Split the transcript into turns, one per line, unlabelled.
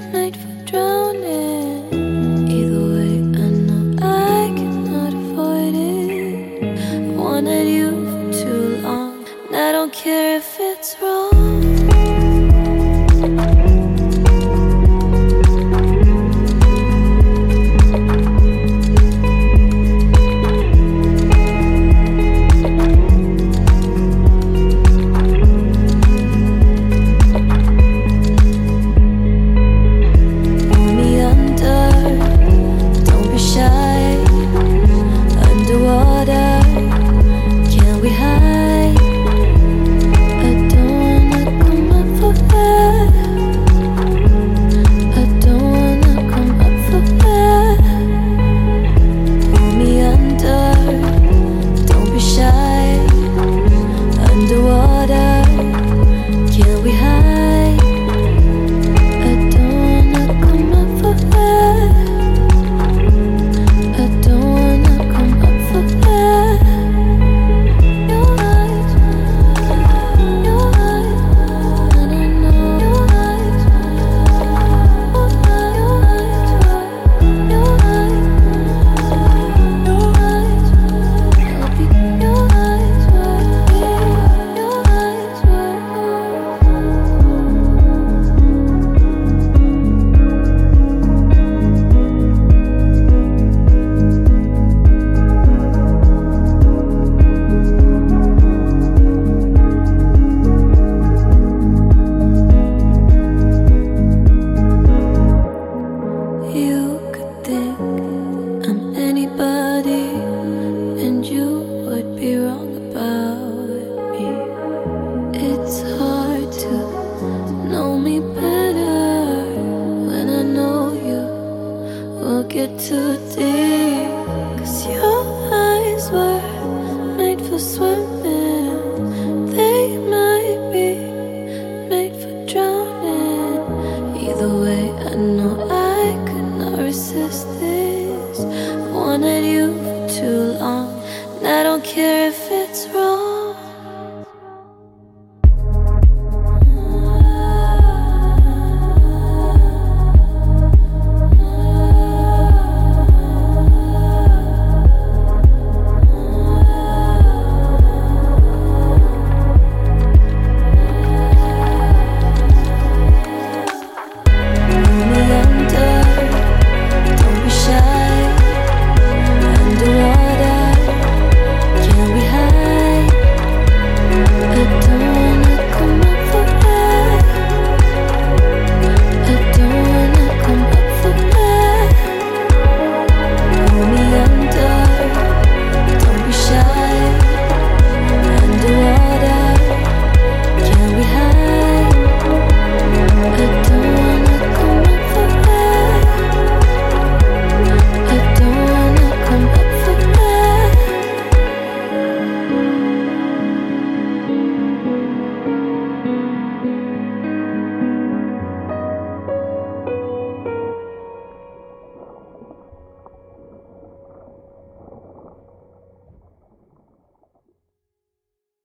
made for drowning. Either way, I know I cannot avoid it. I wanted you for too long, and I don't care if it's wrong. Get too deep, 'cause your eyes were made for swimming. They might be made for drowning. Either way, I know I could not resist